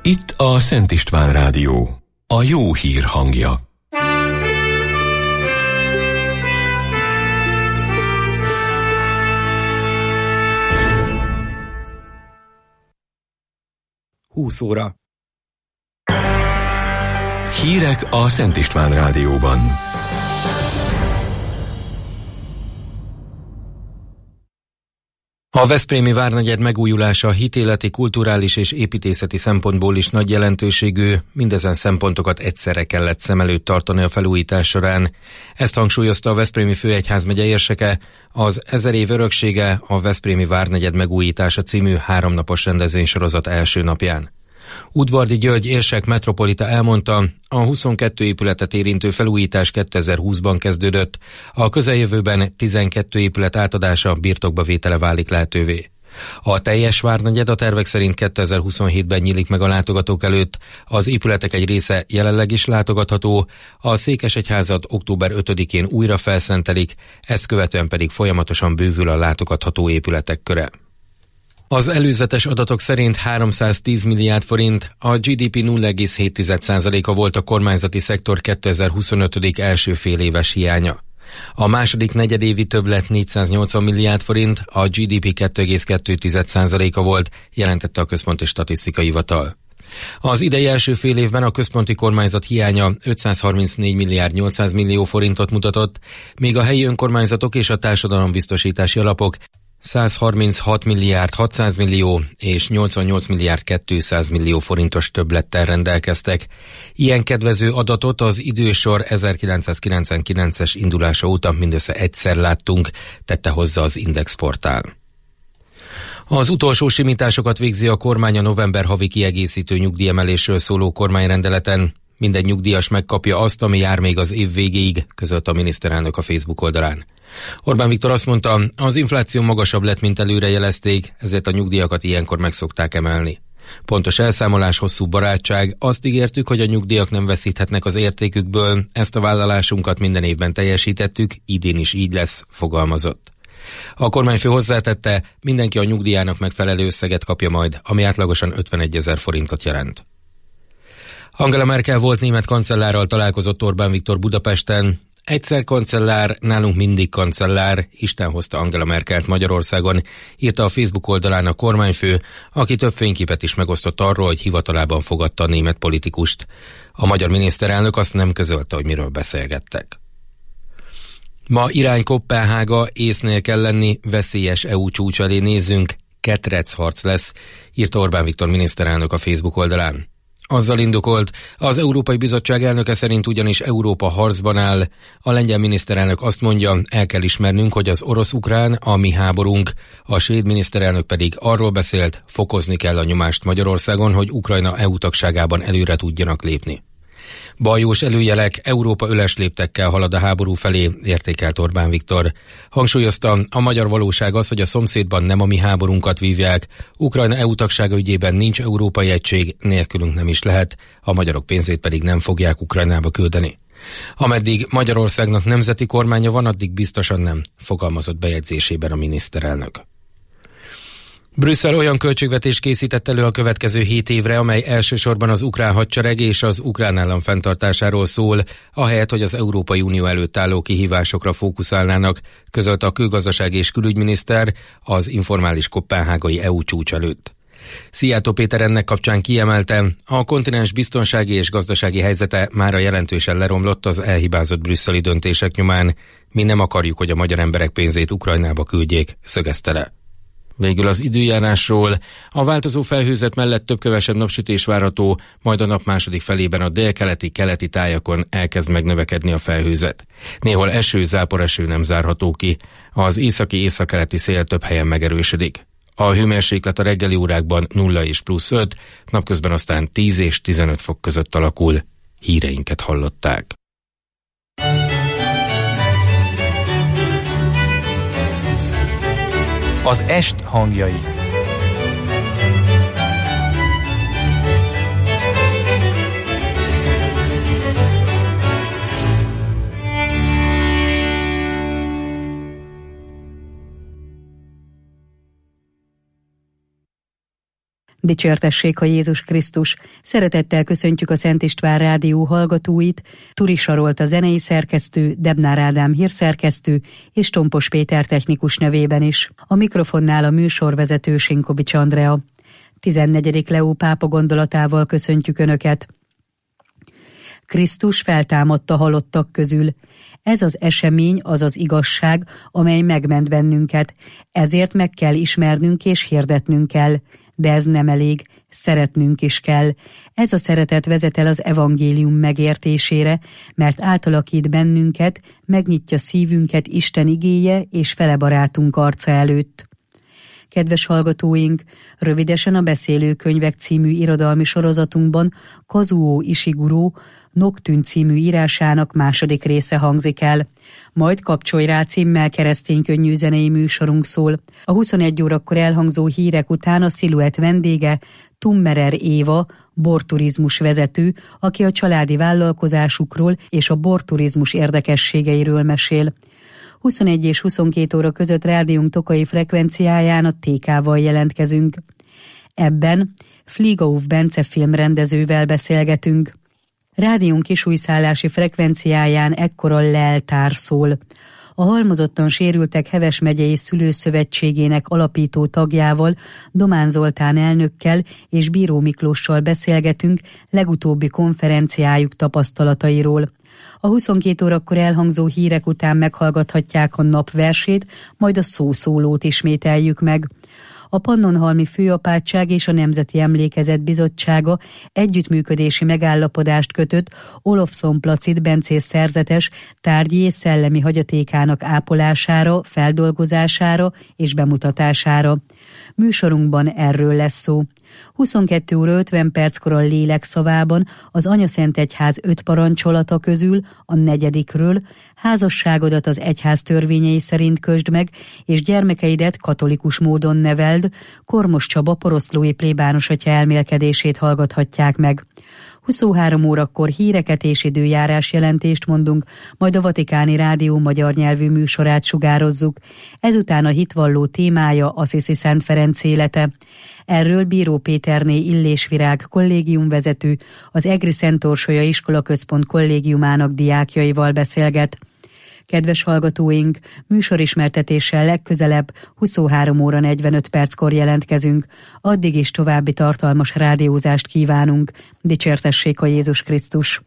Itt a Szent István Rádió, a jó hír hangja. Óra. Hírek a Szent István Rádióban. A veszprémi várnegyed megújulása hitéleti, kulturális és építészeti szempontból is nagy jelentőségű, mindezen szempontokat egyszerre kellett szem előtt tartani a felújítás során. Ezt hangsúlyozta a veszprémi főegyházmegye érseke az 1000 év öröksége a veszprémi várnegyed megújítása című 3 napos rendezvénysorozat első napján. Udvardi György érsek metropolita elmondta, a 22 épületet érintő felújítás 2020-ban kezdődött, a közeljövőben 12 épület átadása, birtokba vétele válik lehetővé. A teljes várnegyed a tervek szerint 2027-ben nyílik meg a látogatók előtt, az épületek egy része jelenleg is látogatható, a székesegyházat október 5-én újra felszentelik, ezt követően pedig folyamatosan bővül a látogatható épületek köre. Az előzetes adatok szerint 310 milliárd forint, a GDP 0,7%-a volt a kormányzati szektor 2025. első féléves hiánya. A második negyedévi többlet 480 milliárd forint, a GDP 2,2%-a volt, jelentette a Központi Statisztikai Hivatal. Az idei első fél évben a központi kormányzat hiánya 534 milliárd 800 millió forintot mutatott, míg a helyi önkormányzatok és a társadalombiztosítási alapok 136 milliárd 600 millió és 88 milliárd 200 millió forintos többlettel rendelkeztek. Ilyen kedvező adatot az idősor 1999-es indulása óta mindössze egyszer láttunk, tette hozzá az Index portál. Az utolsó simításokat végzi a kormány a november havi kiegészítő nyugdíjemelésről szóló kormányrendeleten. Minden nyugdíjas megkapja azt, ami jár még az év végéig, közölte a miniszterelnök a Facebook oldalán. Orbán Viktor azt mondta, az infláció magasabb lett, mint előre jelezték, ezért a nyugdíjakat ilyenkor meg szokták emelni. Pontos elszámolás, hosszú barátság, azt ígértük, hogy a nyugdíjak nem veszíthetnek az értékükből, ezt a vállalásunkat minden évben teljesítettük, idén is így lesz, fogalmazott. A kormányfő hozzátette, mindenki a nyugdíjának megfelelő összeget kapja majd, ami átlagosan 51 000 forintot jelent. Angela Merkel volt német kancellárral találkozott Orbán Viktor Budapesten. Egyszer kancellár, nálunk mindig kancellár, Isten hozta Angela Merkelt Magyarországon, írta a Facebook oldalán a kormányfő, aki több fényképet is megosztott arról, hogy hivatalában fogadta a német politikust. A magyar miniszterelnök azt nem közölte, hogy miről beszélgettek. Ma irány Koppenhága, észnél kell lenni, veszélyes EU csúcs elé nézzünk, ketrecharc lesz, írta Orbán Viktor miniszterelnök a Facebook oldalán. Azzal indokolt, az Európai Bizottság elnöke szerint ugyanis Európa harcban áll. A lengyel miniszterelnök azt mondja, el kell ismernünk, hogy az orosz-ukrán a mi háborunk, a svéd miniszterelnök pedig arról beszélt, fokozni kell a nyomást Magyarországon, hogy Ukrajna EU tagságában előre tudjanak lépni. Bajós előjelek, Európa öles léptekkel halad a háború felé, értékelt Orbán Viktor. Hangsúlyozta, a magyar valóság az, hogy a szomszédban nem a mi háborunkat vívják, Ukrajna EU tagsága ügyében nincs európai egység, nélkülünk nem is lehet, a magyarok pénzét pedig nem fogják Ukrajnába küldeni. Ameddig Magyarországnak nemzeti kormánya van, addig biztosan nem, fogalmazott bejegyzésében a miniszterelnök. Brüsszel olyan költségvetést készített elő a következő 7 évre, amely elsősorban az ukrán hadsereg és az ukrán állam fenntartásáról szól, ahelyett, hogy az Európai Unió előtt álló kihívásokra fókuszálnának, közölte a külgazdaság és külügyminiszter az informális koppenhágai EU csúcs előtt. Szijjártó Péter ennek kapcsán kiemelte, a kontinens biztonsági és gazdasági helyzete mára jelentősen leromlott az elhibázott brüsszeli döntések nyomán. Mi nem akarjuk, hogy a magyar emberek pénzét Ukrajnába küldjék, szögezte le. Végül az időjárásról. A változó felhőzet mellett több-kevesebb napsütés várható, majd a nap második felében a délkeleti-keleti tájakon elkezd megnövekedni a felhőzet. Néhol eső, záporeső nem zárható ki. Az északi-északkeleti szél több helyen megerősödik. A hőmérséklet a reggeli órákban 0 és +5, napközben aztán 10 és 15 fok között alakul. Híreinket hallották. Az est hangjai. Dicsértessék a Jézus Krisztus! Szeretettel köszöntjük a Szent István Rádió hallgatóit, Turi Sarolt a zenei szerkesztő, Debnár Ádám hírszerkesztő és Tompos Péter technikus nevében is. A mikrofonnál a műsorvezető Sinkovics Andrea. 14. Leó pápa gondolatával köszöntjük Önöket. Krisztus feltámadt a halottak közül. Ez az esemény az az igazság, amely megment bennünket. Ezért meg kell ismernünk és hirdetnünk kell. De ez nem elég, szeretnünk is kell. Ez a szeretet vezet el az evangélium megértésére, mert átalakít bennünket, megnyitja szívünket Isten igéje és fele barátunk arca előtt. Kedves hallgatóink, rövidesen a Beszélőkönyvek című irodalmi sorozatunkban Kazuo Ishiguro Noctűn című írásának második része hangzik el. Majd Kapcsolj rá címmel kereszténykönnyű zenei műsorunk szól. A 21 órakor elhangzó hírek után a Sziluett vendége Tummerer Éva, borturizmus vezető, aki a családi vállalkozásukról és a borturizmus érdekességeiről mesél. 21 és 22 óra között rádiónk tokai frekvenciáján a TK-val jelentkezünk. Ebben Fligauf Bence filmrendezővel beszélgetünk. Rádiónk kisújszállási frekvenciáján ekkor a leltár szól. A halmozottan sérültek Heves megyei szülőszövetségének alapító tagjával, Domán Zoltán elnökkel és Bíró Miklóssal beszélgetünk legutóbbi konferenciájuk tapasztalatairól. A 22 órakor elhangzó hírek után meghallgathatják a napversét, majd a szószólót ismételjük meg. A Pannonhalmi Főapátság és a Nemzeti Emlékezet Bizottsága együttműködési megállapodást kötött Olofsson Placid bencész szerzetes tárgyi és szellemi hagyatékának ápolására, feldolgozására és bemutatására. Műsorunkban erről lesz szó. 22 óra 50 perckor a Lélek szavában az Anyaszentegyház 5 parancsolata közül a 4-ről házasságodat az egyház törvényei szerint kösd meg, és gyermekeidet katolikus módon neveld, Kormos Csaba poroszlói plébános atya elmélkedését hallgathatják meg. 23 órakor híreket és időjárás jelentést mondunk, majd a Vatikáni Rádió magyar nyelvű műsorát sugározzuk. Ezután a hitvalló témája Assisi Szent Ferenc élete. Erről Bíró Péterné Illésvirág kollégiumvezető, az Egri Szent Orsolya Iskolaközpont kollégiumának diákjaival beszélget. Kedves hallgatóink, műsorismertetéssel legközelebb 23 óra 45 perckor jelentkezünk. Addig is további tartalmas rádiózást kívánunk. Dicsértessék a Jézus Krisztus!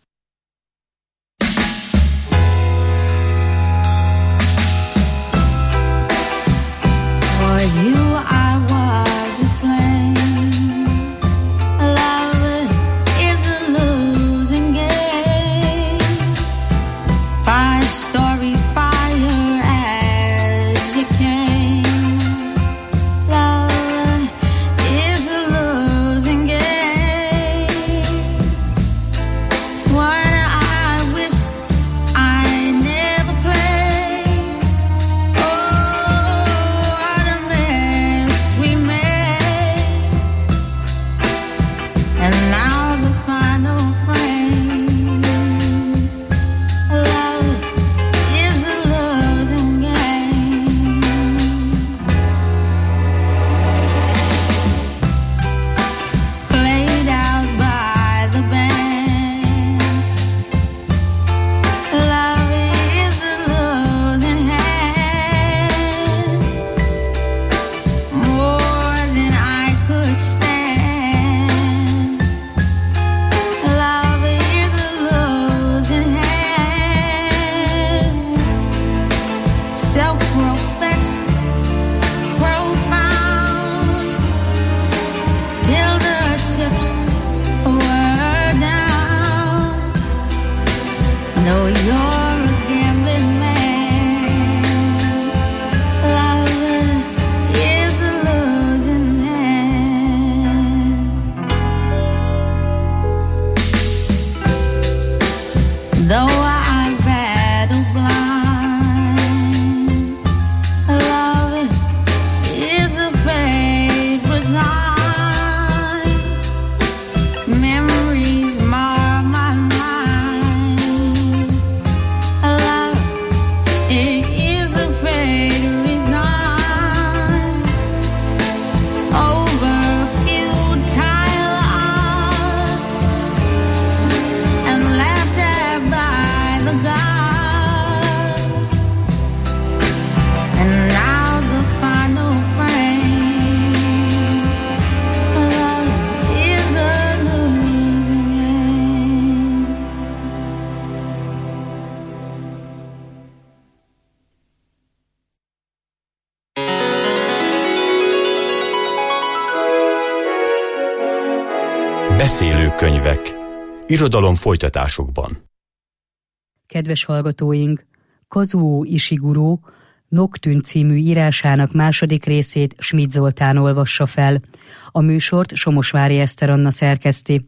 Beszélőkönyvek. Irodalom folytatásokban. Kedves hallgatóink, Kazuo Ishiguro Noctűn című írásának második részét Schmidt Zoltán olvassa fel. A műsort Somosvári Eszter Anna szerkeszti.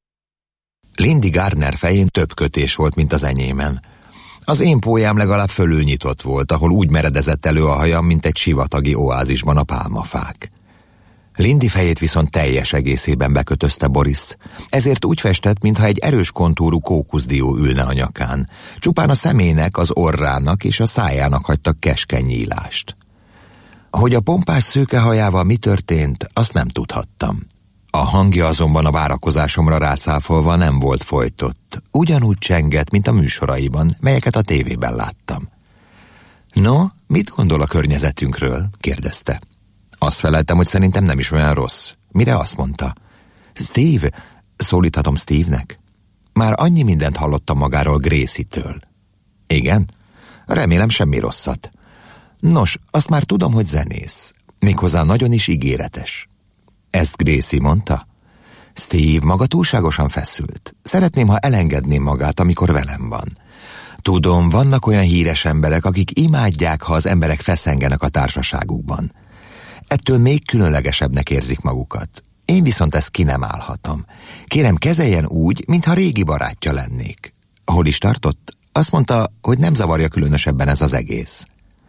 Lindy Gardner fején több kötés volt, mint az enyémen. Az én pólyám legalább fölülnyitott volt, ahol úgy meredezett elő a hajam, mint egy sivatagi oázisban a pálmafák. Lindy fejét viszont teljes egészében bekötözte Boris, ezért úgy festett, mintha egy erős kontúrú kókuszdió ülne a nyakán. Csupán a szemének, az orrának és a szájának hagytak keskeny nyílást. Hogy a pompás szőke hajával mi történt, azt nem tudhattam. A hangja azonban a várakozásomra rácáfolva nem volt folytott. Ugyanúgy csengett, mint a műsoraiban, melyeket a tévében láttam. No, mit gondol a környezetünkről? Kérdezte. Azt feleltem, hogy szerintem nem is olyan rossz. Mire azt mondta? Steve, szólíthatom Steve-nek? Már annyi mindent hallottam magáról Gracie-től. Igen? Remélem semmi rosszat. Nos, azt már tudom, hogy zenész. Méghozzá nagyon is ígéretes. Ezt Gracie mondta? Steve maga túlságosan feszült. Szeretném, ha elengedném magát, amikor velem van. Tudom, vannak olyan híres emberek, akik imádják, ha az emberek feszengenek a társaságukban. Ettől még különlegesebbnek érzik magukat. Én viszont ezt ki nem állhatom. Kérem, kezeljen úgy, mintha régi barátja lennék. Hol is tartott? Azt mondta, hogy nem zavarja különösebben ez az egész.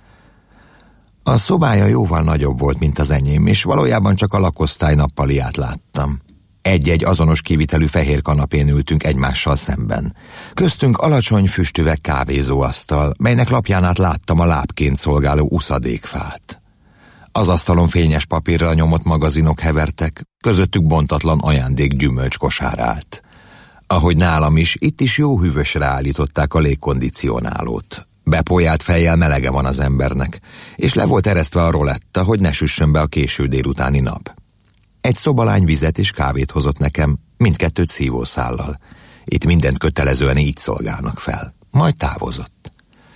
A szobája jóval nagyobb volt, mint az enyém, és valójában csak a lakosztály nappaliát láttam. Egy-egy azonos kivitelű fehér kanapén ültünk egymással szemben. Köztünk alacsony füstüveg kávézóasztal, melynek lapján át láttam a lábként szolgáló uszadékfát. Az asztalon fényes papírral nyomott magazinok hevertek, közöttük bontatlan ajándék gyümölcskosár állt. Ahogy nálam is, itt is jó hűvösre állították a légkondicionálót. Bepójált fejjel melege van az embernek, és le volt eresztve a roletta, hogy ne süssön be a késő délutáni nap. Egy szobalány vizet és kávét hozott nekem, mindkettőt szívószállal. Itt mindent kötelezően így szolgálnak fel. Majd távozott.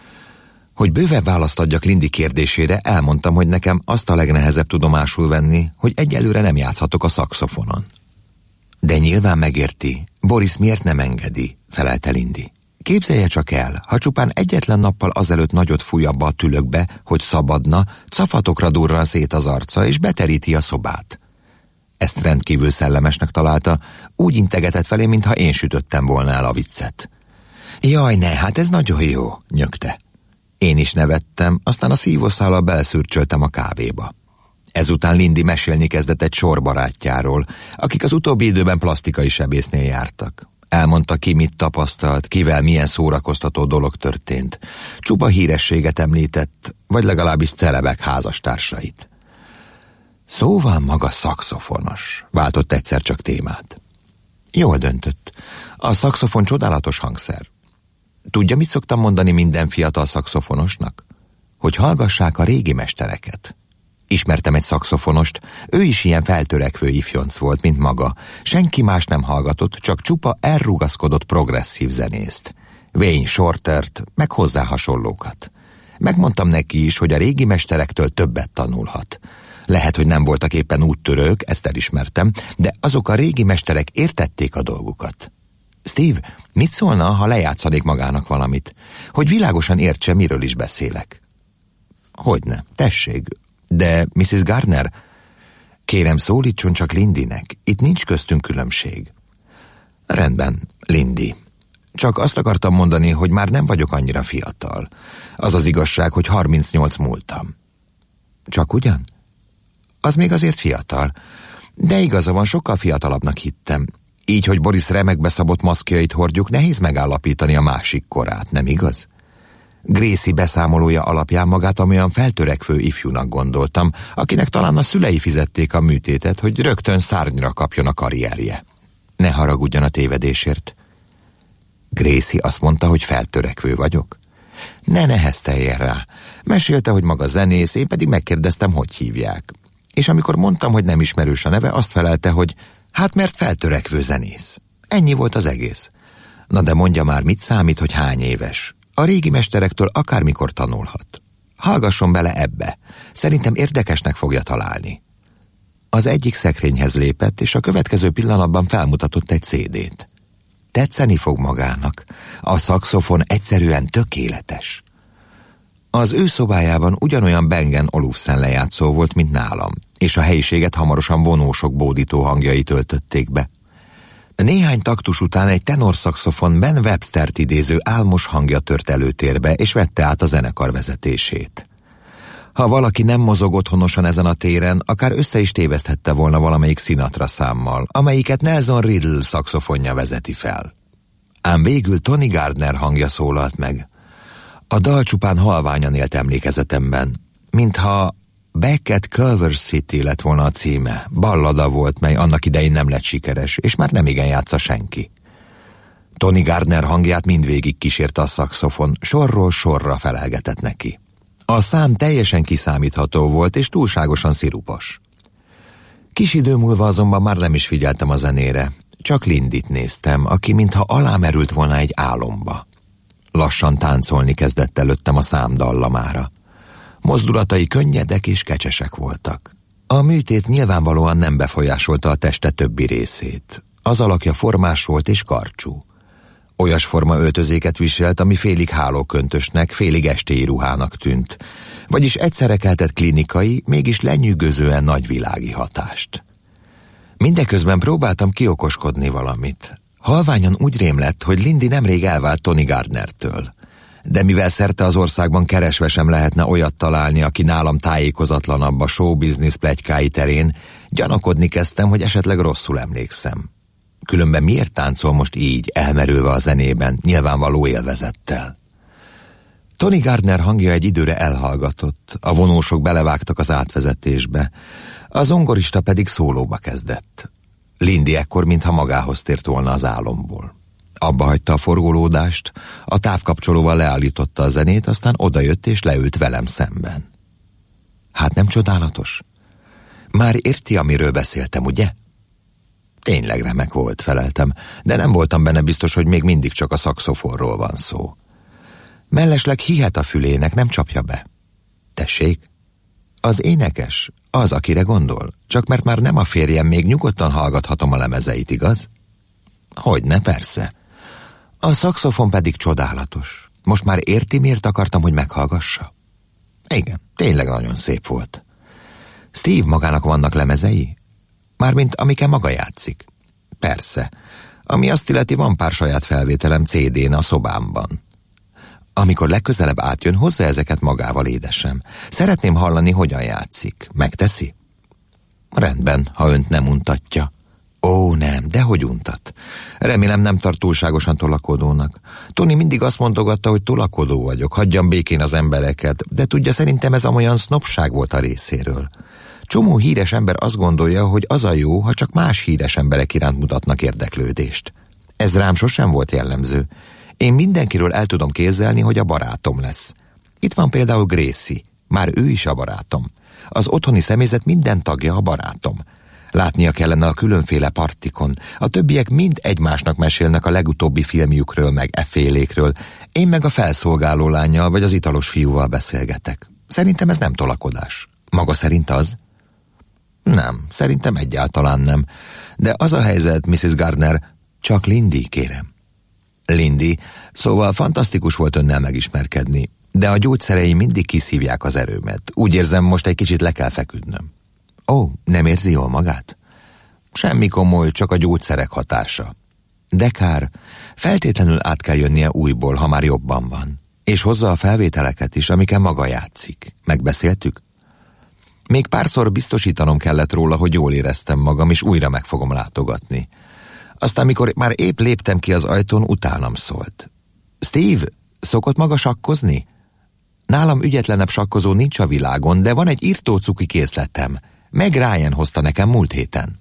Hogy bővebb választ adjak Lindy kérdésére, elmondtam, hogy nekem azt a legnehezebb tudomásul venni, hogy egyelőre nem játszhatok a szaxofonon. De nyilván megérti, Boris miért nem engedi, felelte Lindy. Képzelje csak el, ha csupán egyetlen nappal azelőtt nagyot fúj abba a tülökbe, hogy szabadna, cafatokra durran szét az arca, és beteríti a szobát. Ezt rendkívül szellemesnek találta, úgy integetett felé, mintha én sütöttem volna el a viccet. Jaj, ne, hát ez nagyon jó, nyögte. Én is nevettem, aztán a szívószállal beleszürcsöltem a kávéba. Ezután Lindy mesélni kezdett egy sor barátjáról, akik az utóbbi időben plastikai sebésznél jártak. Elmondta, ki mit tapasztalt, kivel milyen szórakoztató dolog történt. Csupa hírességet említett, vagy legalábbis celebek házastársait. Szóval maga szaxofonos, váltott egyszer csak témát. Jól döntött. A szaxofon csodálatos hangszer. Tudja, mit szoktam mondani minden fiatal szaxofonosnak? Hogy hallgassák a régi mestereket. Ismertem egy szaxofonost, ő is ilyen feltörekvő ifjonc volt, mint maga. Senki más nem hallgatott, csak csupa elrugaszkodott progresszív zenészt. Wayne Shortert, meg hozzá hasonlókat. Megmondtam neki is, hogy a régi mesterektől többet tanulhat. Lehet, hogy nem voltak éppen úttörők, ezt elismertem, de azok a régi mesterek értették a dolgukat. Steve, mit szólna, ha lejátszanék magának valamit? Hogy világosan értse, miről is beszélek. Hogyne, tessék. De Mrs. Gardner, kérem, szólítson csak Lindynek, itt nincs köztünk különbség. Rendben, Lindy. Csak azt akartam mondani, hogy már nem vagyok annyira fiatal. Az az igazság, hogy 38 múltam. Csak ugyan? Az még azért fiatal. De igaza van, sokkal fiatalabbnak hittem. Így, hogy Boris remekbe szabott maszkjait hordjuk, nehéz megállapítani a másik korát, nem igaz? Gracie beszámolója alapján magát amolyan feltörekvő ifjúnak gondoltam, akinek talán a szülei fizették a műtétet, hogy rögtön szárnyra kapjon a karrierje. Ne haragudjon a tévedésért. Gracie azt mondta, hogy feltörekvő vagyok? Ne nehezteljen rá. Mesélte, hogy maga zenész, én pedig megkérdeztem, hogy hívják. És amikor mondtam, hogy nem ismerős a neve, azt felelte, hogy hát mert feltörekvő zenész. Ennyi volt az egész. Na de mondja már, mit számít, hogy hány éves? A régi mesterektől akármikor tanulhat. Hallgasson bele ebbe. Szerintem érdekesnek fogja találni. Az egyik szekrényhez lépett, és a következő pillanatban felmutatott egy CD-t. Tetszeni fog magának. A szaxofon egyszerűen tökéletes. Az ő szobájában ugyanolyan Bang & Olufsen lejátszó volt, mint nálam, és a helyiséget hamarosan vonósok bódító hangjai töltötték be. Néhány taktus után egy tenorszaxofon Ben Webstert idéző álmos hangja tört előtérbe, és vette át a zenekar vezetését. Ha valaki nem mozog otthonosan ezen a téren, akár össze is téveszthette volna valamelyik Sinatra számmal, amelyiket Nelson Riddle szaxofonja vezeti fel. Ám végül Tony Gardner hangja szólalt meg. A dal csupán halványan élt emlékezetemben, mintha Back at Culver City lett volna a címe. Ballada volt, mely annak idején nem lett sikeres, és már nem igen játsza senki. Tony Gardner hangját mindvégig kísérte a szaxofon, sorról sorra felelgetett neki. A szám teljesen kiszámítható volt, és túlságosan szirupos. Kis idő múlva azonban már nem is figyeltem a zenére, csak Lindyt néztem, aki mintha alámerült volna egy álomba. Lassan táncolni kezdett előttem a szám dallamára. Mozdulatai könnyedek és kecsesek voltak. A műtét nyilvánvalóan nem befolyásolta a teste többi részét. Az alakja formás volt és karcsú. Olyasforma öltözéket viselt, ami félig hálóköntösnek, félig estélyi ruhának tűnt, vagyis egyszerre keltett klinikai, mégis lenyűgözően nagyvilági hatást. Mindeközben próbáltam kiokoskodni valamit. Halványan úgy rémlett, hogy Lindy nemrég elvált Tony Gardnertől. De mivel szerte az országban keresve sem lehetne olyat találni, aki nálam tájékozatlanabb a showbiznisz pletykái terén, gyanakodni kezdtem, hogy esetleg rosszul emlékszem. Különben miért táncol most így, elmerülve a zenében, nyilvánvaló élvezettel? Tony Gardner hangja egy időre elhallgatott, a vonósok belevágtak az átvezetésbe, a zongorista pedig szólóba kezdett. Lindy ekkor mintha magához tért volna az álomból. Abba hagyta a forgolódást, a távkapcsolóval leállította a zenét, aztán odajött és leült velem szemben. Hát nem csodálatos? Már érti, amiről beszéltem, ugye? Tényleg remek volt, feleltem, de nem voltam benne biztos, hogy még mindig csak a szaxofonról van szó. Mellesleg hihet a fülének, nem csapja be. Tessék? Az énekes, az, akire gondol, csak mert már nem a férjem, még nyugodtan hallgathatom a lemezeit, igaz? Hogyne, persze. A szaxofon pedig csodálatos. Most már érti, miért akartam, hogy meghallgassa? Igen, tényleg nagyon szép volt. Steve magának vannak lemezei? Mármint amiken maga játszik. Persze. Ami azt illeti, van pár saját felvételem CD-n a szobámban. Amikor legközelebb átjön, hozza ezeket magával, édesem. Szeretném hallani, hogyan játszik. Megteszi? Rendben, ha önt nem untatja. Ó, nem, dehogy untat. Remélem nem tart túlságosan tolakodónak. Tony mindig azt mondogatta, hogy tolakodó vagyok, hagyjam békén az embereket, de tudja, szerintem ez amolyan sznobság volt a részéről. Csomó híres ember azt gondolja, hogy az a jó, ha csak más híres emberek iránt mutatnak érdeklődést. Ez rám sosem volt jellemző. Én mindenkiről el tudom képzelni, hogy a barátom lesz. Itt van például Gracie, már ő is a barátom. Az otthoni személyzet minden tagja a barátom. Látnia kellene a különféle partikon. A többiek mind egymásnak mesélnek a legutóbbi filmjükről, meg effélékről. Én meg a felszolgáló lánnyal vagy az italos fiúval beszélgetek. Szerintem ez nem tolakodás. Maga szerint az? Nem, szerintem egyáltalán nem. De az a helyzet, Mrs. Gardner, csak Lindy, kérem. Lindy, szóval fantasztikus volt önnel megismerkedni, de a gyógyszerei mindig kiszívják az erőmet. Úgy érzem, most egy kicsit le kell feküdnöm. Ó, nem érzi jól magát? Semmi komoly, csak a gyógyszerek hatása. De kár, feltétlenül át kell jönnie újból, ha már jobban van. És hozza a felvételeket is, amiken maga játszik. Megbeszéltük? Még párszor biztosítanom kellett róla, hogy jól éreztem magam, és újra meg fogom látogatni. Aztán, mikor már épp léptem ki az ajtón, utánam szólt. Steve, szokott maga sakkozni? Nálam ügyetlenebb sakkozó nincs a világon, de van egy írtócuki készletem. Meg Ryan hozta nekem múlt héten.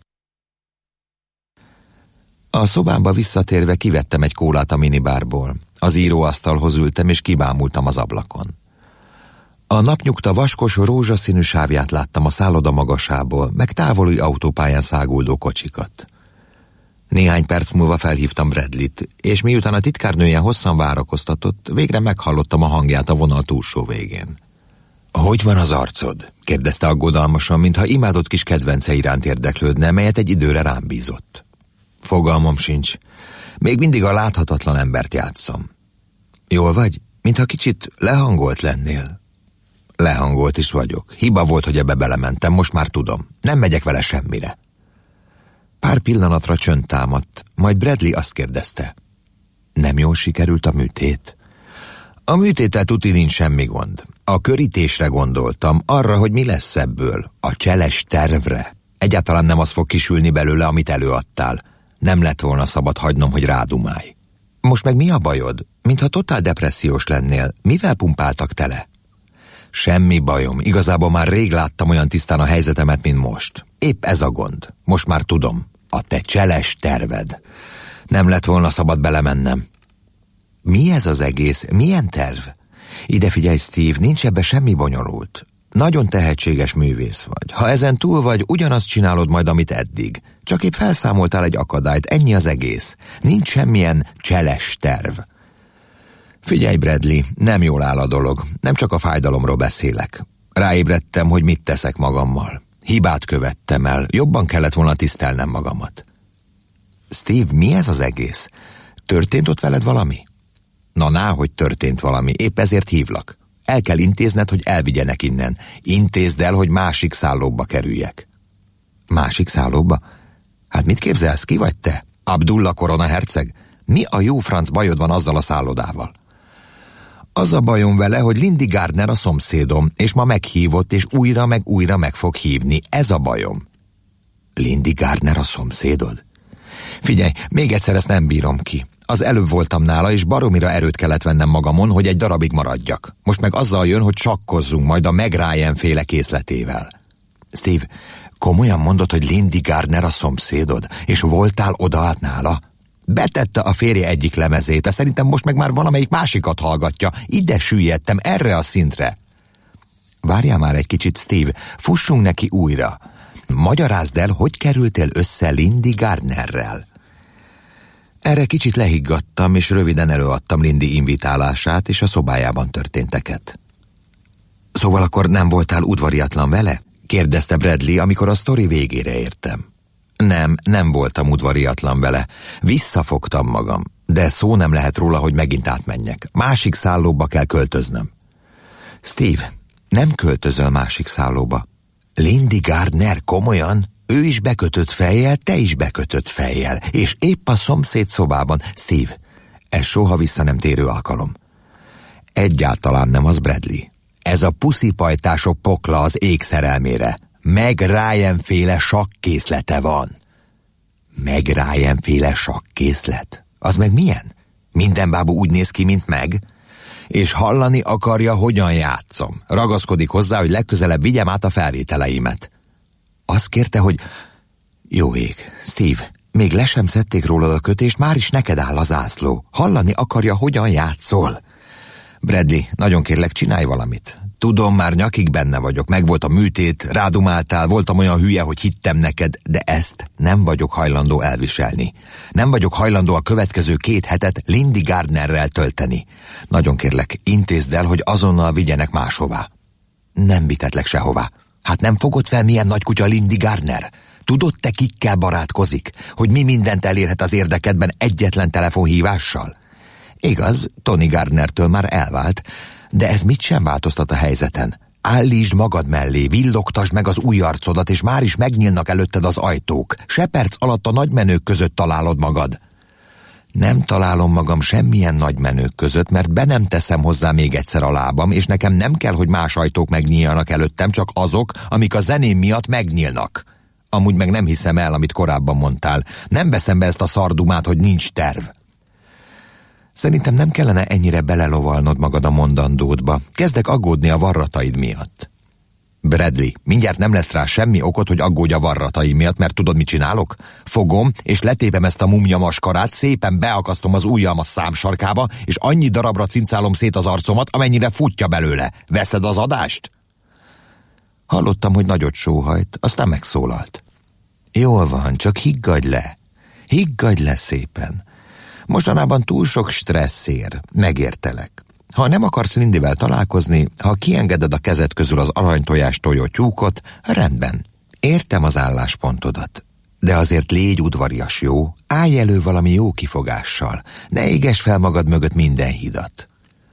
A szobámba visszatérve kivettem egy kólát a minibárból. Az íróasztalhoz ültem, és kibámultam az ablakon. A napnyugta vaskos, rózsaszínű sávját láttam a szálloda magasából, meg távoli autópályán száguldó kocsikat. Néhány perc múlva felhívtam Bradleyt, és miután a titkárnője hosszan várakoztatott, végre meghallottam a hangját a vonal túlsó végén. Hogy van az arcod? Kérdezte aggodalmasan, mintha imádott kis kedvence iránt érdeklődne, melyet egy időre rám bízott. Fogalmam sincs. Még mindig a láthatatlan embert játszom. Jól vagy? Mintha kicsit lehangolt lennél. Lehangolt is vagyok. Hiba volt, hogy ebbe belementem, most már tudom. Nem megyek vele semmire. Pár pillanatra csönd támadt, majd Bradley azt kérdezte. Nem jól sikerült a műtét? A műtéttel tuti nincs semmi gond. A körítésre gondoltam, arra, hogy mi lesz ebből, a cseles tervre. Egyáltalán nem az fog kisülni belőle, amit előadtál. Nem lett volna szabad hagynom, hogy rádumálj. Most meg mi a bajod? Mintha totál depressziós lennél. Mivel pumpáltak tele? Semmi bajom, igazából már rég láttam olyan tisztán a helyzetemet, mint most. Épp ez a gond. Most már tudom. A te cseles terved. Nem lett volna szabad belemennem. Mi ez az egész? Milyen terv? Ide figyelj, Steve, nincs ebbe semmi bonyolult. Nagyon tehetséges művész vagy. Ha ezen túl vagy, ugyanazt csinálod majd, amit eddig. Csak épp felszámoltál egy akadályt, ennyi az egész. Nincs semmilyen cseles terv. Figyelj, Bradley, nem jól áll a dolog. Nem csak a fájdalomról beszélek. Ráébredtem, hogy mit teszek magammal. Hibát követtem el, jobban kellett volna tisztelnem magamat. Steve, mi ez az egész? Történt ott veled valami? Na, hogy történt valami, épp ezért hívlak. El kell intézned, hogy elvigyenek innen. Intézd el, hogy másik szállóba kerüljek. Másik szállóba? Hát mit képzelsz, ki vagy te? Abdullah korona herceg? Mi a jó franc bajod van azzal a szállodával? Az a bajom vele, hogy Lindy Gardner a szomszédom, és ma meghívott, és újra meg fog hívni. Ez a bajom. Lindy Gardner a szomszédod? Figyelj, még egyszer ezt nem bírom ki. Az előbb voltam nála, és baromira erőt kellett vennem magamon, hogy egy darabig maradjak. Most meg azzal jön, hogy sakkozzunk majd a Meg Ryan féle készletével. Steve, komolyan mondod, hogy Lindy Gardner a szomszédod, és voltál oda át nála? Betette a férje egyik lemezét, de szerintem most meg már valamelyik másikat hallgatja. Ide süllyedtem, erre a szintre. Várjál már egy kicsit, Steve, fussunk neki újra. Magyarázd el, hogy kerültél össze Lindy Gardnerrel. Erre kicsit lehiggadtam, és röviden előadtam Lindy invitálását és a szobájában történteket. Szóval akkor nem voltál udvariatlan vele? Kérdezte Bradley, amikor a sztori végére értem. Nem voltam udvariatlan vele. Visszafogtam magam, de szó nem lehet róla, hogy megint átmenjek. Másik szállóba kell költöznöm. Steve, nem költözöl másik szállóba. Lindy Gardner, komolyan? Ő is bekötött fejjel, te is bekötött fejjel, és épp a szomszéd szobában. Steve, ez soha vissza nem térő alkalom. Egyáltalán nem az, Bradley. Ez a puszipajtások pokla az ég szerelmére. Meg Ryan féle sakkészlete van. Meg Ryan féle sakkészlet? Az meg milyen? Minden bábú úgy néz ki, mint meg? És hallani akarja, hogyan játszom. Ragaszkodik hozzá, hogy legközelebb vigyem át a felvételeimet. Azt kérte, hogy... Jó ég, Steve, még le sem szedték rólad a kötést, már is neked áll a zászló. Hallani akarja, hogyan játszol. Bradley, nagyon kérlek, csinálj valamit. Tudom, már nyakig benne vagyok, megvolt a műtét, rádumáltál, voltam olyan hülye, hogy hittem neked, de ezt nem vagyok hajlandó elviselni. Nem vagyok hajlandó a következő 2 hetet Lindy Gardnerrel tölteni. Nagyon kérlek, intézd el, hogy azonnal vigyenek máshová. Nem vitetlek sehová. Hát nem fogod fel, milyen nagy kutya Lindy Gardner? Tudod, te kikkel barátkozik? Hogy mi mindent elérhet az érdekedben egyetlen telefonhívással? Igaz, Tony Gardnertől már elvált, de ez mit sem változtat a helyzeten. Állítsd magad mellé, villogtasd meg az új arcodat, és már is megnyílnak előtted az ajtók. Se perc alatt a nagymenők között találod magad. Nem találom magam semmilyen nagymenők között, mert be nem teszem hozzá még egyszer a lábam, és nekem nem kell, hogy más ajtók megnyíljanak előttem, csak azok, amik a zeném miatt megnyílnak. Amúgy meg nem hiszem el, amit korábban mondtál. Nem veszem be ezt a szardumát, hogy nincs terv. Szerintem nem kellene ennyire belelovalnod magad a mondandódba. Kezdek aggódni a varrataid miatt. Bradley, mindjárt nem lesz rá semmi okot, hogy aggódj a varrataim miatt, mert tudod, mit csinálok? Fogom, és letépem ezt a mumja maskarát, szépen beakasztom az ujjam a számsarkába, és annyi darabra cincálom szét az arcomat, amennyire futja belőle. Veszed az adást? Hallottam, hogy nagyot sóhajt, aztán megszólalt. Jól van, csak higgadj le. Higgadj le szépen. Mostanában túl sok stressz ér, megértelek. Ha nem akarsz Lindyvel találkozni, ha kiengeded a kezed közül az aranytojás tojó tyúkot, rendben. Értem az álláspontodat. De azért légy udvarias, jó? Állj elő valami jó kifogással. Ne égesd fel magad mögött minden hidat.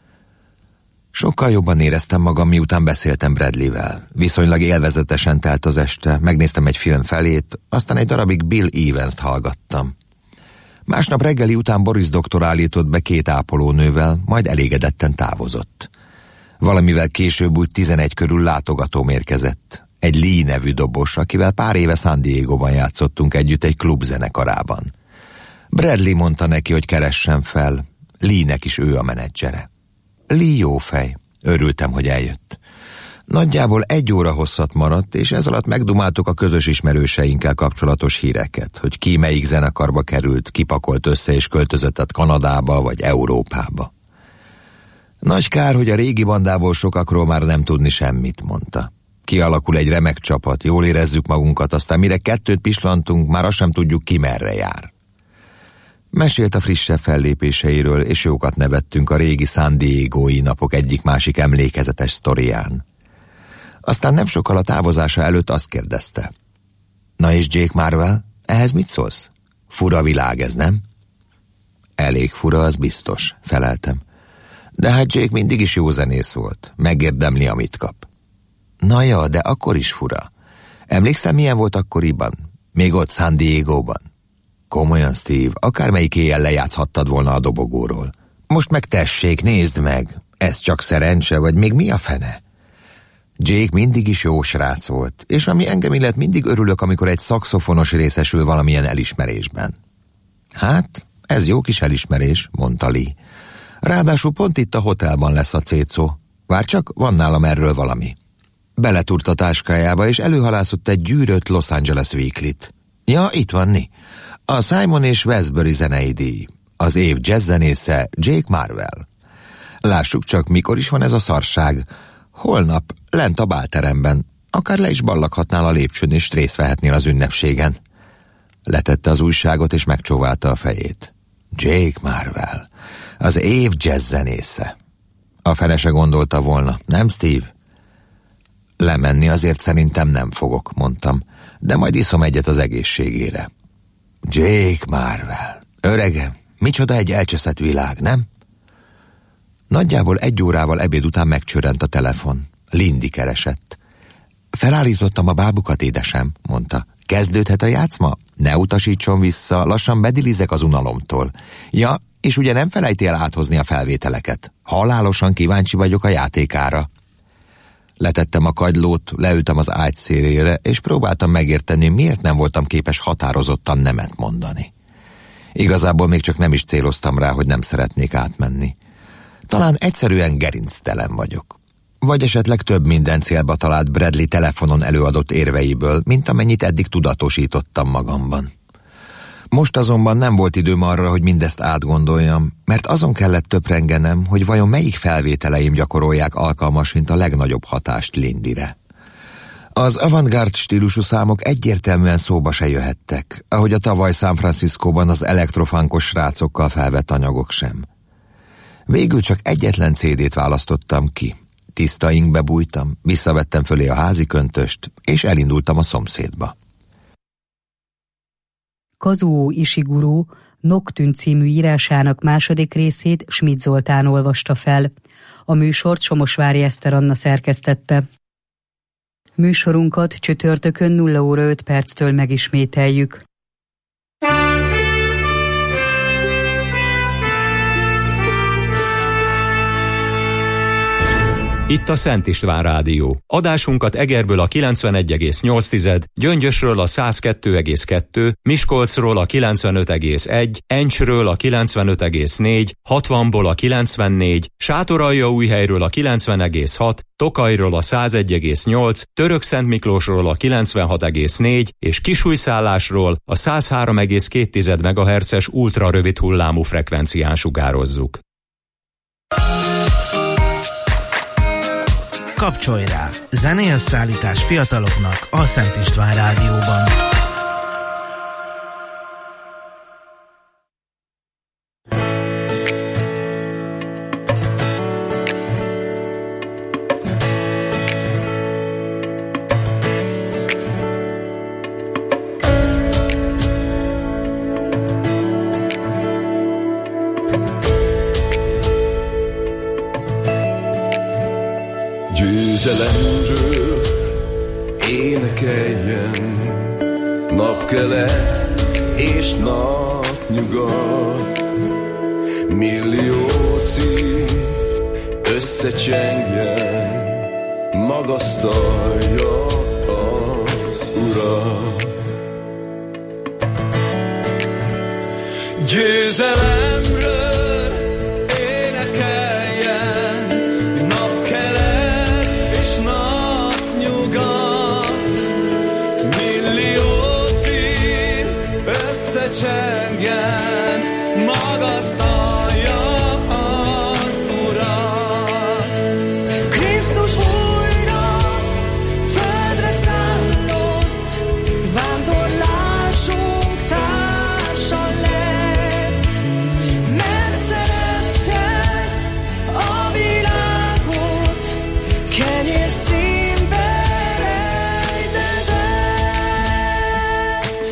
Sokkal jobban éreztem magam, miután beszéltem Bradleyvel. Viszonylag élvezetesen telt az este, megnéztem egy film felét, aztán egy darabig Bill Evans-t hallgattam. Másnap reggeli után Boris doktor állított be 2 ápolónővel, majd elégedetten távozott. Valamivel később úgy 11 körül látogatóm érkezett. Egy Lee nevű dobos, akivel pár éve San Diego-ban játszottunk együtt egy klubzenekarában. Bradley mondta neki, hogy keressen fel. Lee-nek is ő a menedzsere. Lee jó fej. Örültem, hogy eljött. Nagyjából 1 óra hosszat maradt, és ez alatt megdumáltuk a közös ismerőseinkkel kapcsolatos híreket, hogy ki melyik zenekarba került, kipakolt össze és költözött át Kanadába vagy Európába. Nagy kár, hogy a régi bandából sokakról már nem tudni semmit, mondta. Kialakul egy remek csapat, jól érezzük magunkat, aztán mire 2 pillantunk, már azt sem tudjuk, ki merre jár. Mesélt a frissebb fellépéseiről, és jókat nevettünk a régi San Diego-i napok egyik-másik emlékezetes sztorián. Aztán nem sokkal a távozása előtt azt kérdezte. Na és Jake Marvel, ehhez mit szólsz? Fura világ ez, nem? Elég fura, az biztos, feleltem. De hát Jake mindig is jó zenész volt, megérdemli, amit kap. Na ja, de akkor is fura. Emlékszel, milyen volt akkoriban? Még ott San Diego-ban? Komolyan, Steve, akármelyik éjjel lejátszhattad volna a dobogóról. Most meg tessék, nézd meg, ez csak szerencse, vagy még mi a fene? Jake mindig is jó srác volt, és ami engem illet, mindig örülök, amikor egy szaxofonos részesül valamilyen elismerésben. Hát, ez jó kis elismerés, mondta Lee. Ráadásul pont itt a hotelban lesz a cécó. Vár csak, van nálam erről valami. Beletúrt a táskájába, és előhalászott egy gyűrött Los Angeles Weekly-t. Ja, itt van, ni. A Simon és Westbury zenei díj. Az év jazzzenésze Jake Marvel. Lássuk csak, mikor is van ez a szarság. Holnap, lent a bálteremben. Akár le is ballaghatnál a lépcsőn, és részt vehetnél az ünnepségen. Letette az újságot, és megcsóválta a fejét. Jake Marvel. Az év jazzzenésze. A fene se gondolta volna, nem, Steve? Lemenni azért szerintem nem fogok, mondtam, de majd iszom egyet az egészségére. Jake Marvel. Öregem, micsoda egy elcseszett világ, nem? Nagyjából 1 órával ebéd után megcsörrent a telefon. Lindy keresett. Felállítottam a bábukat, édesem, mondta. Kezdődhet a játszma? Ne utasítson vissza, lassan bedilizek az unalomtól. Ja, és ugye nem felejti el áthozni a felvételeket. Halálosan kíváncsi vagyok a játékára. Letettem a kagylót, leültem az ágy szélére, és próbáltam megérteni, miért nem voltam képes határozottan nemet mondani. Igazából még csak nem is céloztam rá, hogy nem szeretnék átmenni. Talán egyszerűen gerinctelen vagyok. Vagy esetleg több minden célba talált Bradley telefonon előadott érveiből, mint amennyit eddig tudatosítottam magamban. Most azonban nem volt időm arra, hogy mindezt átgondoljam, mert azon kellett töprengenem, hogy vajon melyik felvételeim gyakorolják alkalmasint a legnagyobb hatást Lindyre. Az avantgárd stílusú számok egyértelműen szóba se jöhettek, ahogy a tavaly San Franciscóban az elektrofunkos srácokkal felvett anyagok sem. Végül csak egyetlen CD-t választottam ki. Tiszta inkbe bújtam, visszavettem fölé a házi köntöst, és elindultam a szomszédba. Kazuo Ishiguro Noctűn című írásának második részét Schmidt Zoltán olvasta fel. A műsort Somosvári Eszter Anna szerkesztette. Műsorunkat csütörtökön 0 óra 5 perctől megismételjük. Itt a Szent István Rádió. Adásunkat Egerből a 91,8, Gyöngyösről a 102,2, Miskolcról a 95,1, Encsről a 95,4, 60-ból a 94, Sátoraljaújhelyről a 90,6, Tokajról a 101,8, Törökszentmiklósról a 96,4 és Kisújszállásról a 103,2 MHz-es ultrarövid hullámú frekvencián sugározzuk. Kapcsolj rá! Zenejösszállítás fiataloknak a Szent István Rádióban. Győzelemről énekeljen, napkelet és napnyugat. Millió szív összecsengjen, magasztalja az Urat. Győzelemről énekeljen, napkelet és napnyugat. Millió szív összecsengjen, magasztalja az Urat. Krisztus újra földre szállott, vándorlásunk társa lett, mert szerette a világot, kenyér színbe rejtezett.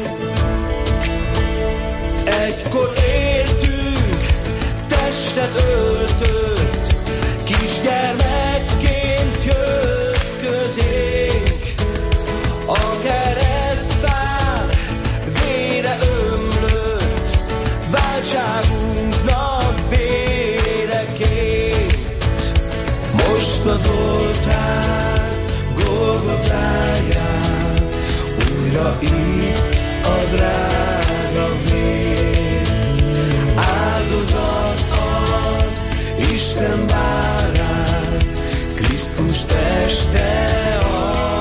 Egykor éltünk, testet öltött, kisgyermekként jött közénk. A keresztfán vére ömlött, váltságunknak béreként. Most az oltár Golgotáján újra itt a drága vér. Áldozat az Isten bárány, Krisztus teste a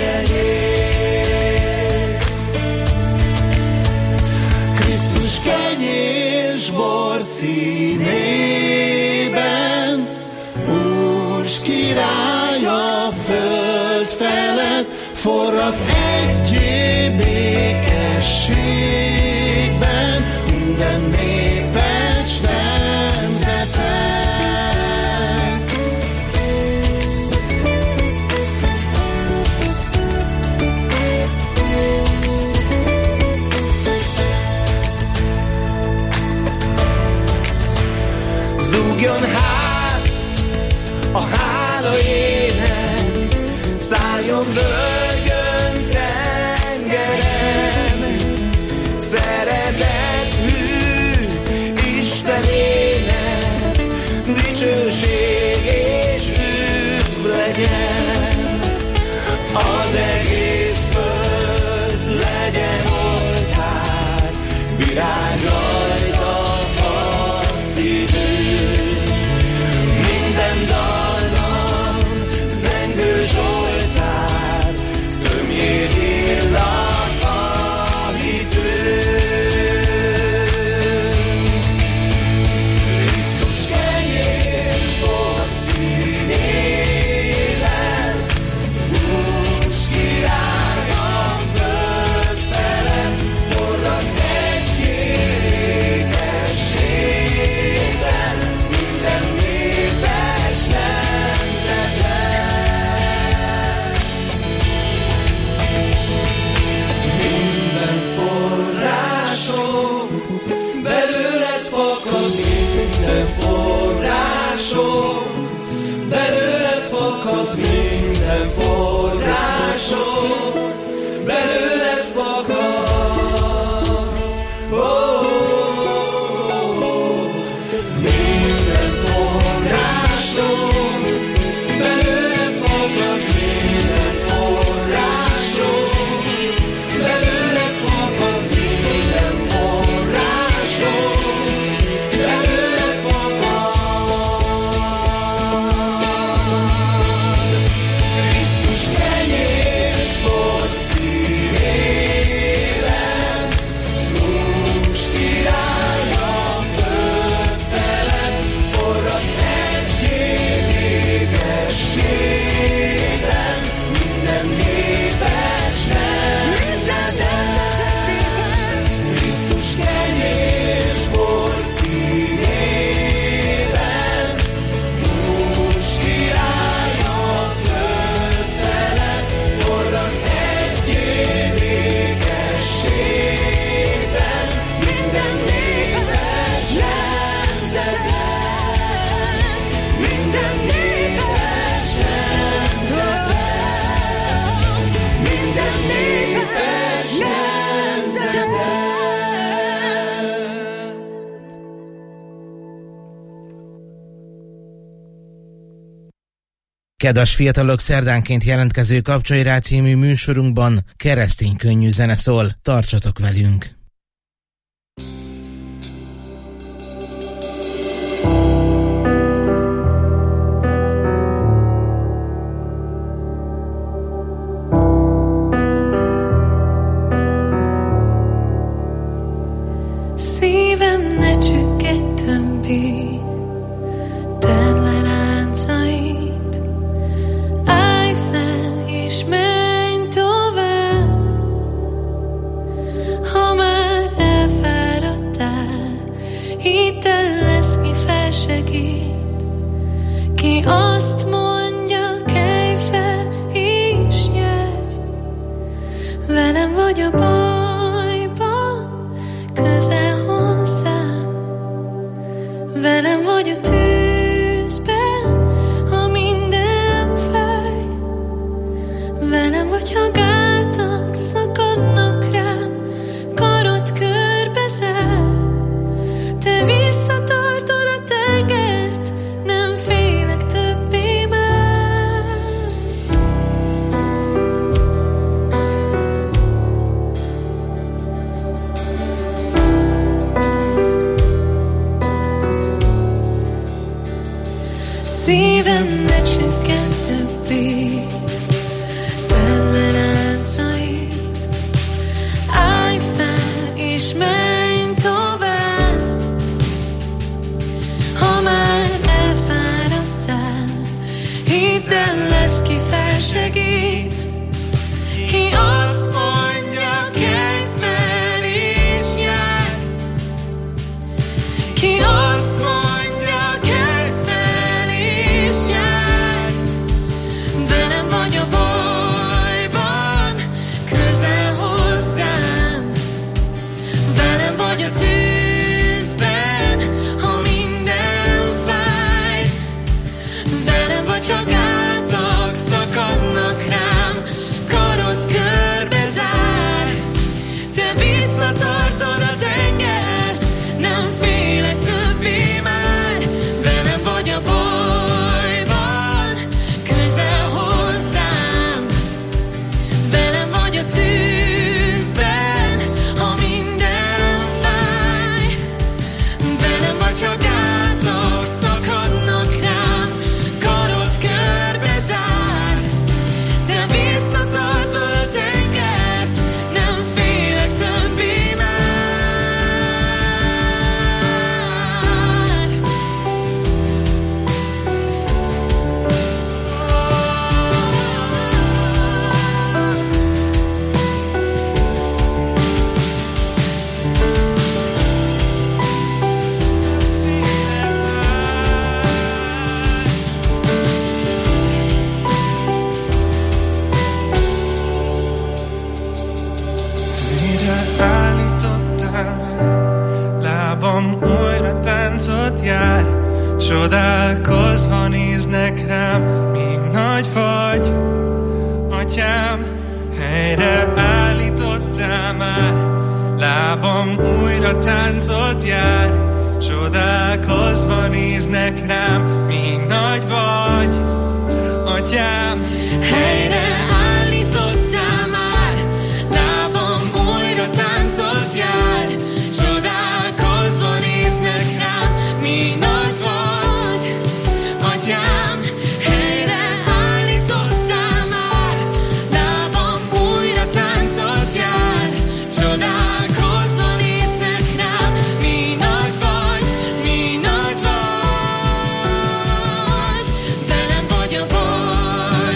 kenyér. Krisztus kenyér s bor színében, Úr s király a föld felett, forrasz egyé békességben minden népet s nemzetet. Zúgjon hát a hála ének, szálljon völgyön, tengeren, szeretet hű Istenének, dicsőség és üdv legyen. Az egész föld legyen oltár, virág rajta a szívünk. Minden dallam zengő zsoltár, tömjék illat a hitünk. Krisztus kenyér s bor színében, Úr s király a föld felett, forrasz egyé békességben minden népet s nemzetet. Minden forrásom belőled fakad, minden forrásom belőled fakad, minden forrásom belőled fakad. Minden forrásom belőled fakad, minden forrásom belőled fakad, minden forrásom belőled fakad. Krisztus kenyér s Kedves fiatalok, szerdánként jelentkező Kapcsolj rá című műsorunkban keresztény könnyű zene szól. Tartsatok velünk! Szívem ne csüggedj többé, tedd le láncait, állj fel és menj tovább. Ha már elfáradtál, hidd el, lesz ki felsegít, ki azt mondja, kelj fel és jöjj. Velem vagy a bajban, közel hozzám, velem vagy a tűzben, ha minden fáj, velem vagy, ha gátak szakadnak rám, karod körbe zár, te visszatartod a tengert, nem félek többé már. Szívem ne csüggedj többé, tedd le láncait, állj fel és menj tovább. Ha már elfáradtál, hidd el, lesz ki felsegít, ki azt mondja, kelj fel és járj, ki azt mondja, kelj fel és járj. Velem vagy a bajban, közel hozzám, velem vagy a tűzben, ha minden fáj, velem vagy, ha gátak szakadnak rám, karod körbe zár, te visszatartod a tengert, nem félek többé már. Velem vagy a bajban, közel hozzám, velem vagy a tűzben, ha minden fáj, velem vagy, ha gátak szakadnak rám, karod körbe zár, te visszatartod a tengert, nem félek többé már. Mire állítottál már, lábam újra táncot jár, csodálkozva néznek rám, míg nagy vagy, atyám. Helyre állítottál már, lábam újra táncot jár, csodálkozva néznek rám, míg nagy vagy, atyám. Helyre állítottál már, lábam újra táncot jár, csodálkozva néznek rám, míg nagy vagy, atyám. Helyre állítottál már, lábam újra táncot jár, csodálkozva néznek rám, míg nagy vagy, míg nagy vagy. Velem vagy a bajban,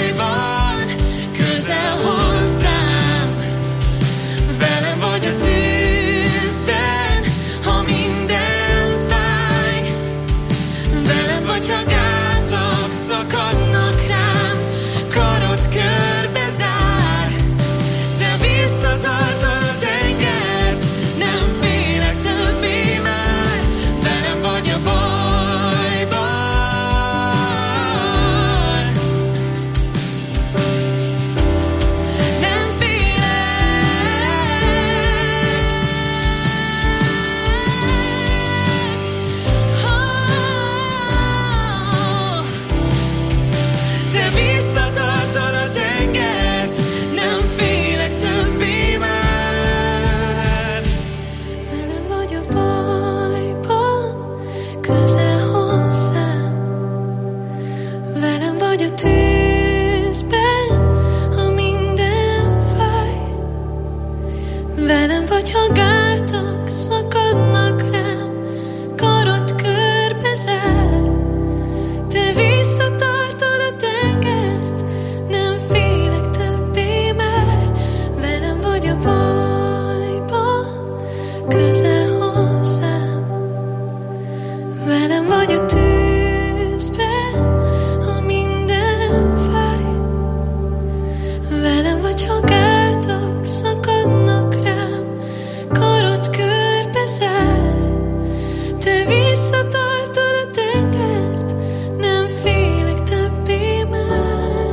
közben, ha minden fáj. Velem vagy, ha gátak szakadnak rám, karod körbe zár. Te visszatartod a tengert, nem félek többé már.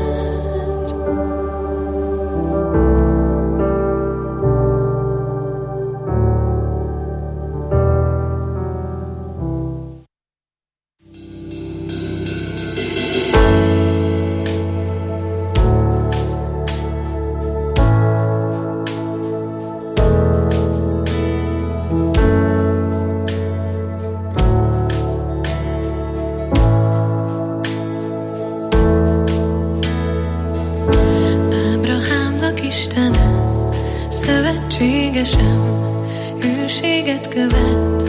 Ábrahámnak Istene, szövetségesem, hűséget követ.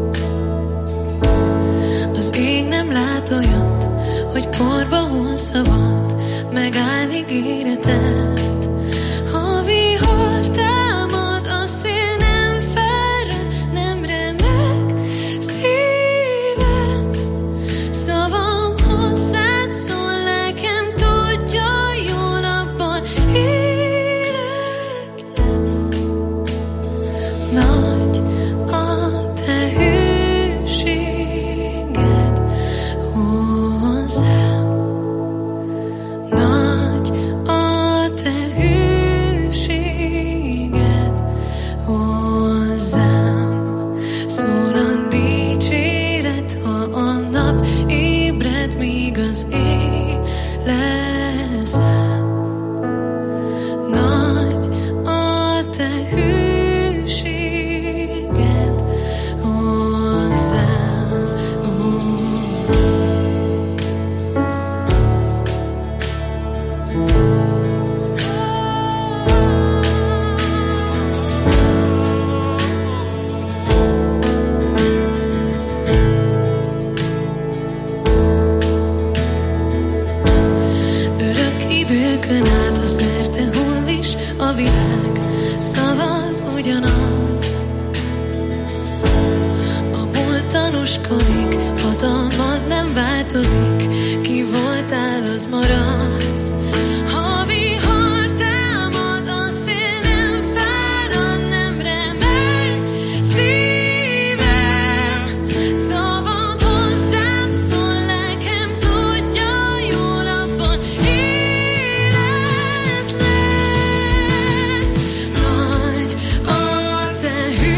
Az ég nem lát olyat, hogy porba hull szavad, megáll ígéretet. Ha vihar támad, a szél nem fárad, nem remeg szívem. Szavam hozzád szól, lelkem tudja, jó napban élet lesz. Nagy a te hűséged hozzám. Nagy a te hűséged hozzám. Szól a dicséret, ha a nap ébred, míg az éj leszel. Nagy a te hűséged hozzám. Örök időkön át, ha szerte hull is a világ, szavad ugyanaz. A múlt tanúskodik, hatalmad nem változik, ki voltál, az maradsz. Ha vihar támad, a szél nem fárad, nem remeg szívem. Szavad hozzám szól, lelkem tudja, jó napban élet lesz. Nagy a te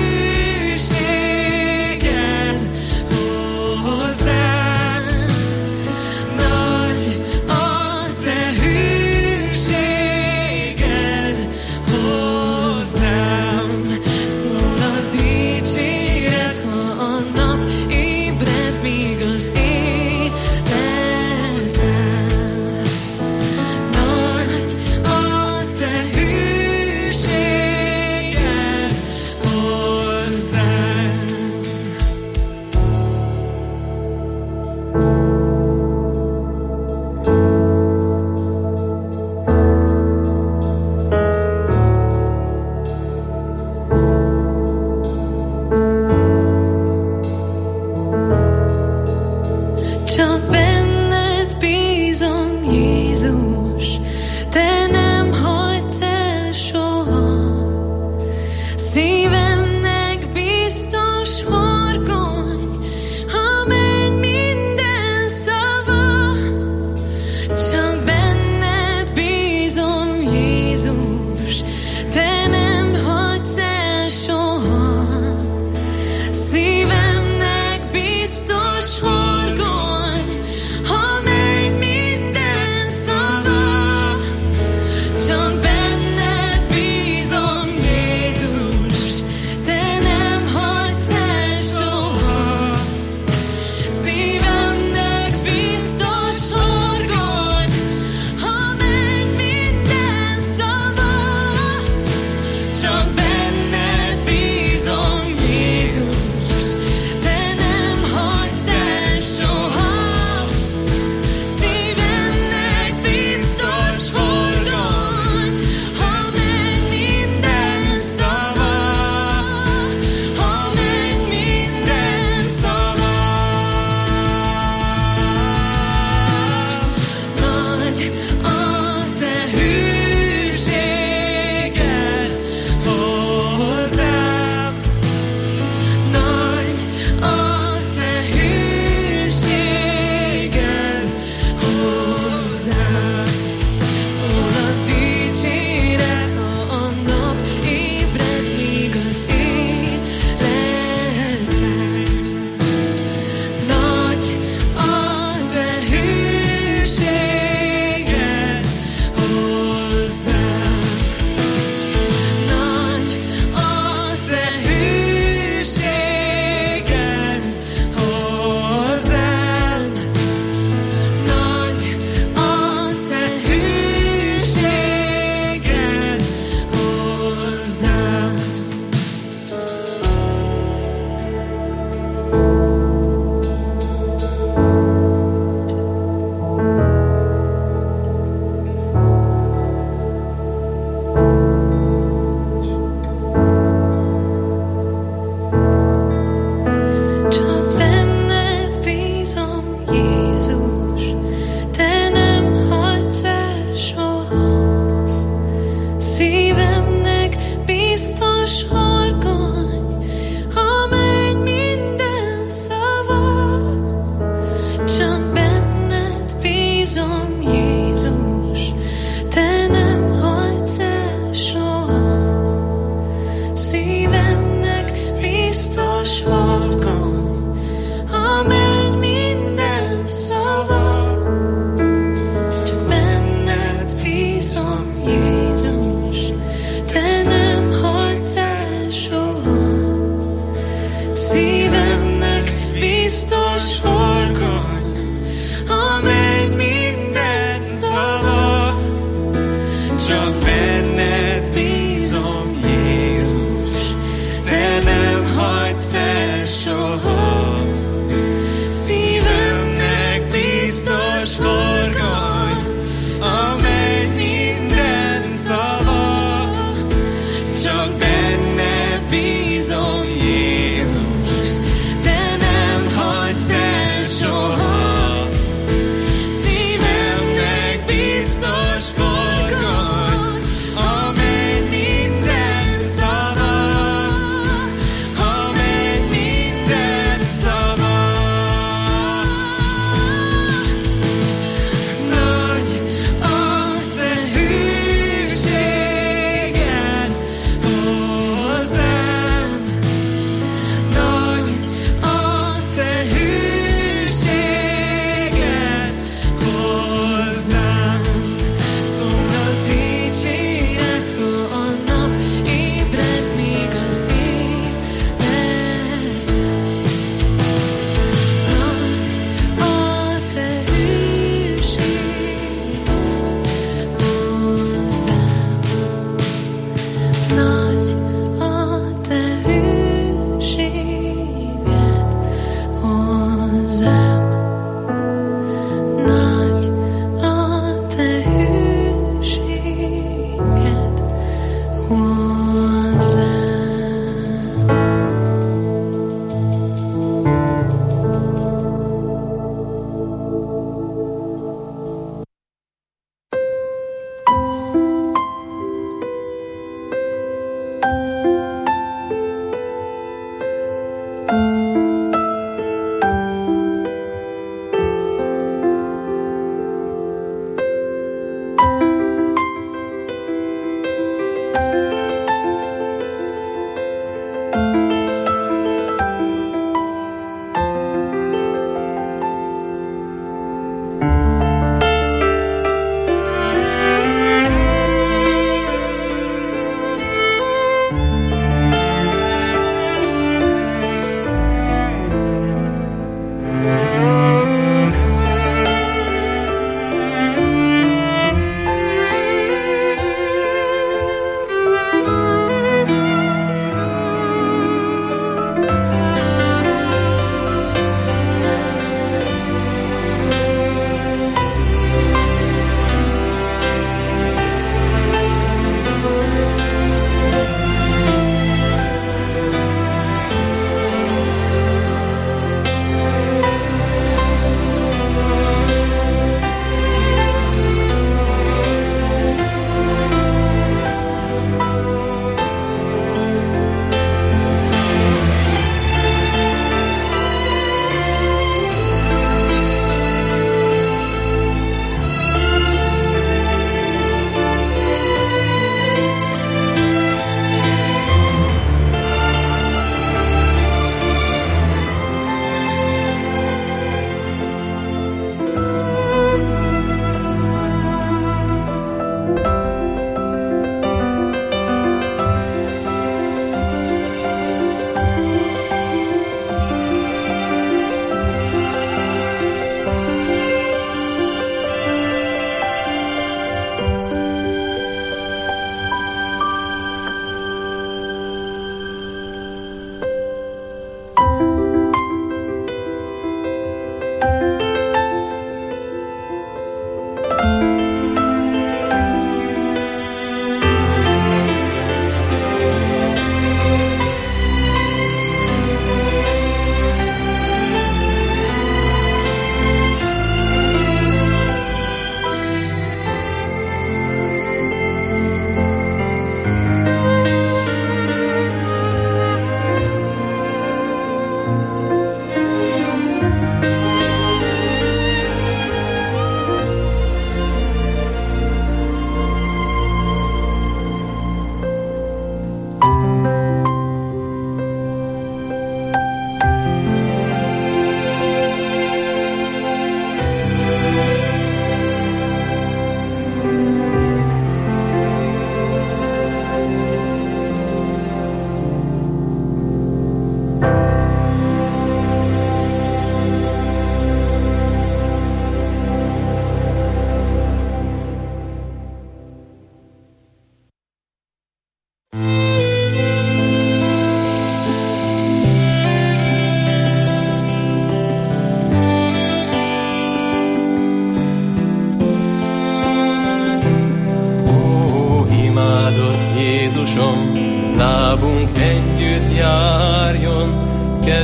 hűséged hozzám. Nagy a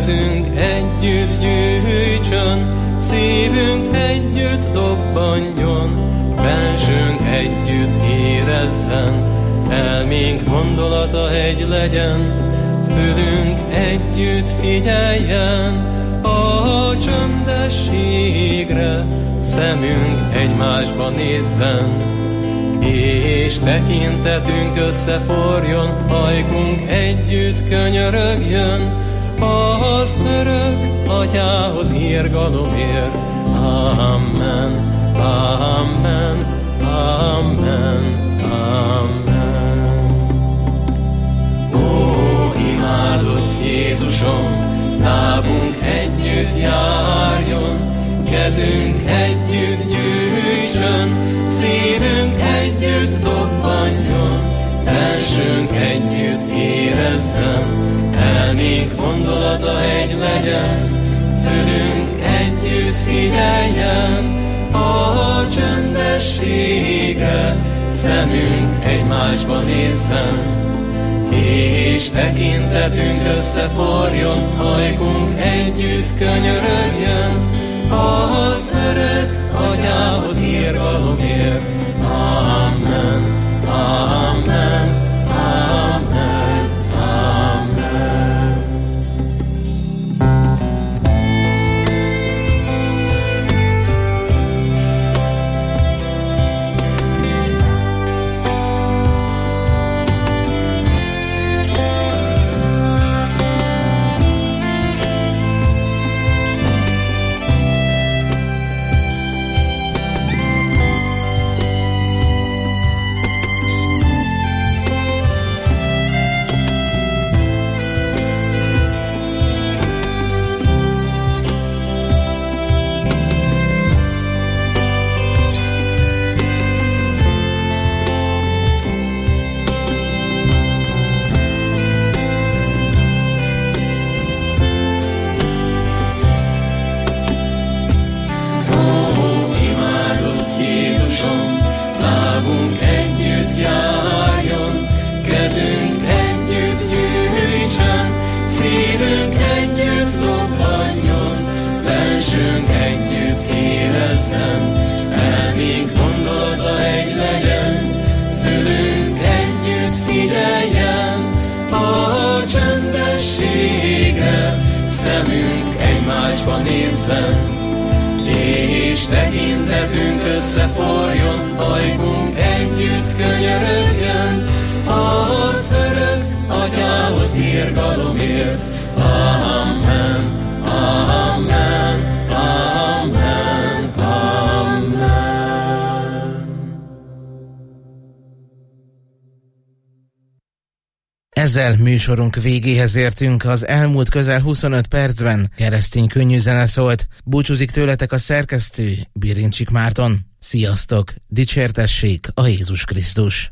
kezünk együtt gyűjtsön, szívünk együtt dobbanjon, bensőnk együtt érezzen, elménk gondolata egy legyen, fülünk együtt figyeljen a csöndességre, szemünk egymásba nézzen, és tekintetünk összeforjon, ajkunk együtt könyörögjön, az örök Atyához irgalomért. Amen, amen, amen, amen. Ó, imádott Jézusom, lábunk együtt járjon, kezünk együtt gyűjtsön, szívünk együtt dobbanjon, bensőnk együtt érezzen, elménk gondolata egy legyen, fülünk együtt figyeljen a csendességre, szemünk egymásba nézzen, és tekintetünk összeforjon, ajkunk együtt könyörögjön, az örök Atyához irgalomért. Amen, amen, amen, amen. Szemünk egymásba nézzen, és tekintetünk összeforjon, ajkunk együtt könyörögjön, az örök Atyához irgalomért. Amen, amen, amen, amen. Ezzel műsorunk végéhez értünk. Az elmúlt közel 25 percben keresztény könnyű zene szólt. Búcsúzik tőletek a szerkesztő, Birincsik Márton. Sziasztok! Dicsértessék a Jézus Krisztus!